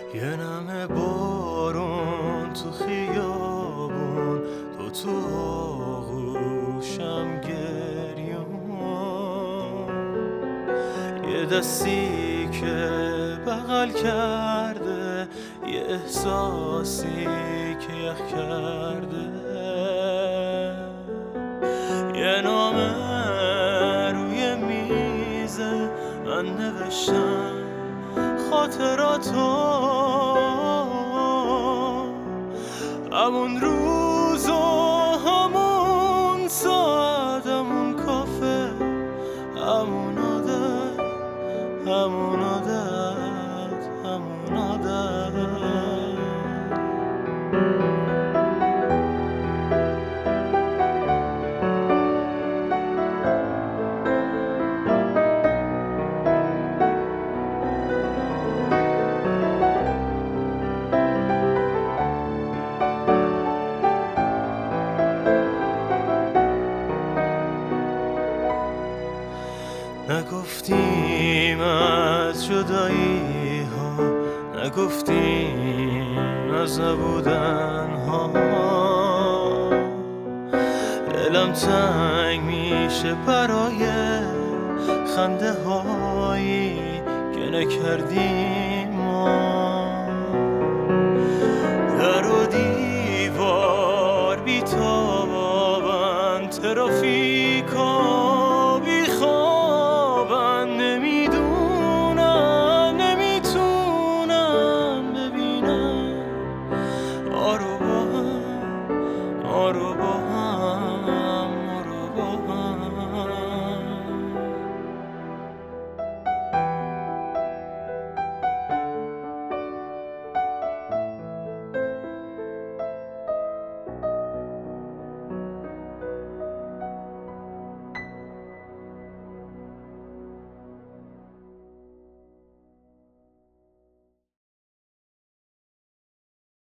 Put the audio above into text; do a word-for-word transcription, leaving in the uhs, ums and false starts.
یه نمه بارون تو خیابون، تو تو آغوشم گریون، یه دستی که بغل کرده، یه احساسی که یخ کرده، یه نامه روی میزه من نوشتم خاطراتو، همون روز و همون ساعت، همون کافه، همون عادت، همون عادت، همون عادت. نگفتیم از جدایی ها، نگفتیم از نبودن ها، دلم تنگ میشه برای خنده هایی که نکردیم ما، در و دیوار بیتابن، ترافیک